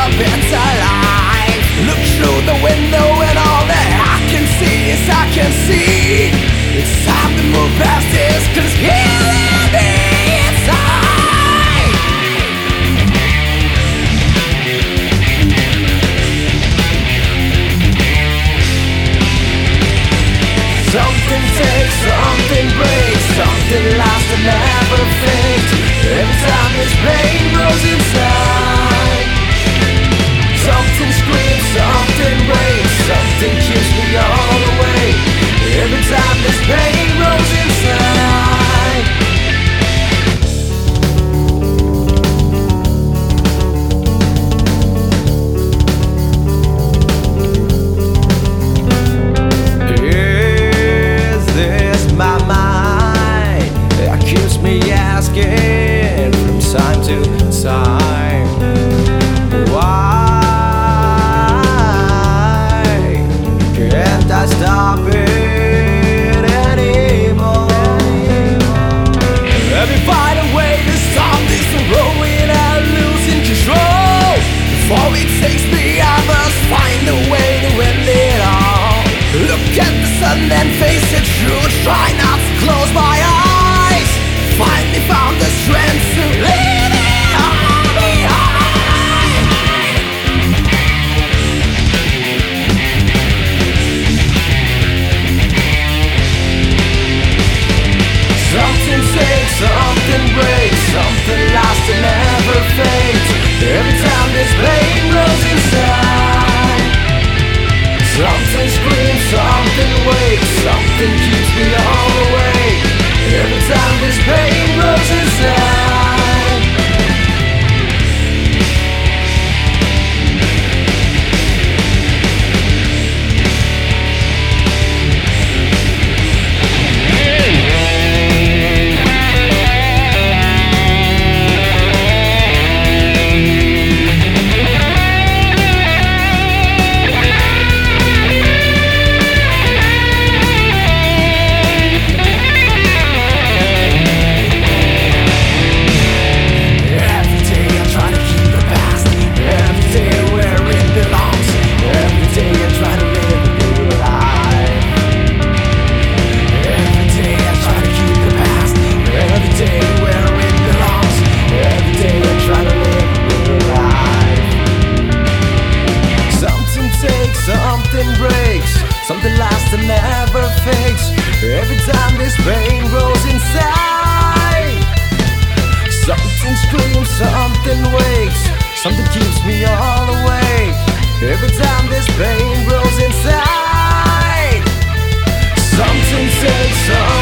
a better life. Look through the window and all that I can see is I can see. It's time to move past this, 'cause it's killing me inside. Something takes, something breaks, something lasts and never fades. Every time this pain grows inside, something screams, something breaks, something keeps me all the way. Every time this pain grows inside. Is this my mind that keeps me asking from time to time? Why can't I stop it anymore? Every fight away, the sound is growing, I'm losing control. Before it takes me, I must find a way to end it all. Look at the sun and face it true. Try not to close my eyes. Finally found the strength to leave it all behind. Something takes, something breaks, something lasts and never fades. Every time this pain grows inside, something screams, something wakes, something keeps me all the way. Every time this pain grows inside. Something breaks, something lasts and never fades. Every time this pain grows inside, something screams, something wakes, something keeps me all the way. Every time this pain grows inside, something takes,